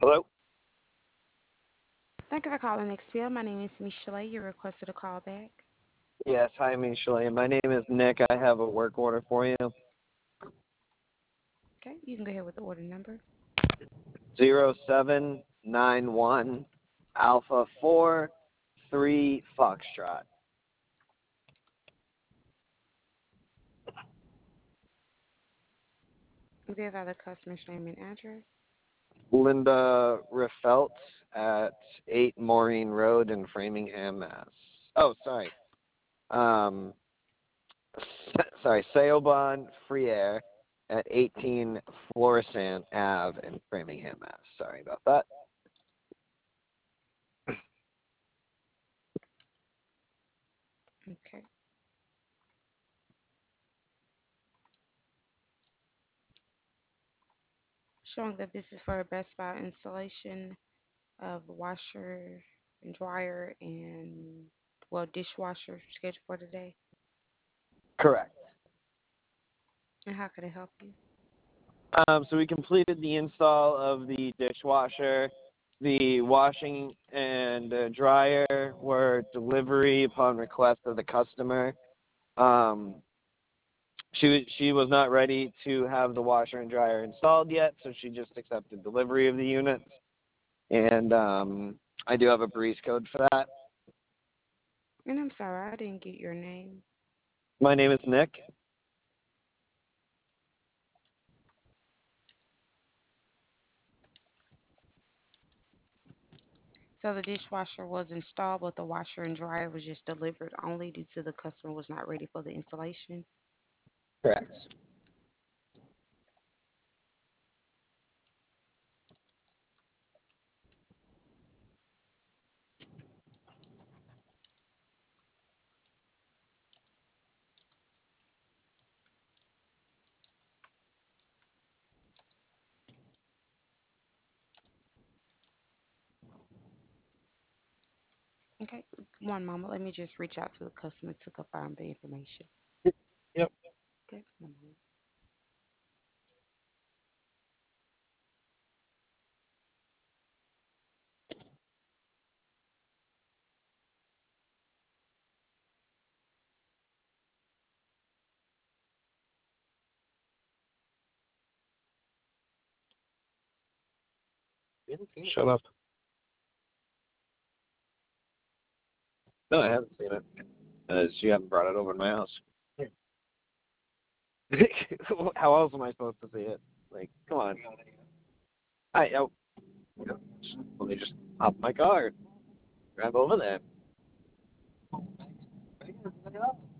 Hello? Thank you for calling XPL. My name is Michelle. You requested a call back. Yes, hi, Micheline. My name is Nick. I have a work order for you. Okay, you can go ahead with the order number. 0791 Alpha 4 3 Foxtrot. Verify the customer's name and address. Linda Riffelt at 8 Maureen Road in Framingham, Mass. Oh, sorry. Um, Seoban Friere at 18 Florissant Ave in Framingham, Mass. Sorry about that. Okay. Showing that this is for a Best Buy installation of washer and dryer and, well, dishwasher scheduled for today. Correct. And how can I help you? So we completed the install of the dishwasher. The washing and dryer were delivery upon request of the customer. Um, she was not ready to have the washer and dryer installed yet, so she just accepted delivery of the units. And I do have a breeze code for that. And I'm sorry, I didn't get your name. My name is Nick. So the dishwasher was installed, but the washer and dryer was just delivered only due to the customer was not ready for the installation. Correct. Okay, one moment. Let me just reach out to the customer to confirm the information. Yep. Okay, one moment. Shut up. No, I haven't seen it. She haven't brought it over to my house. How else am I supposed to see it? Like, come on. Oh, let me just hop in my car, drive over there.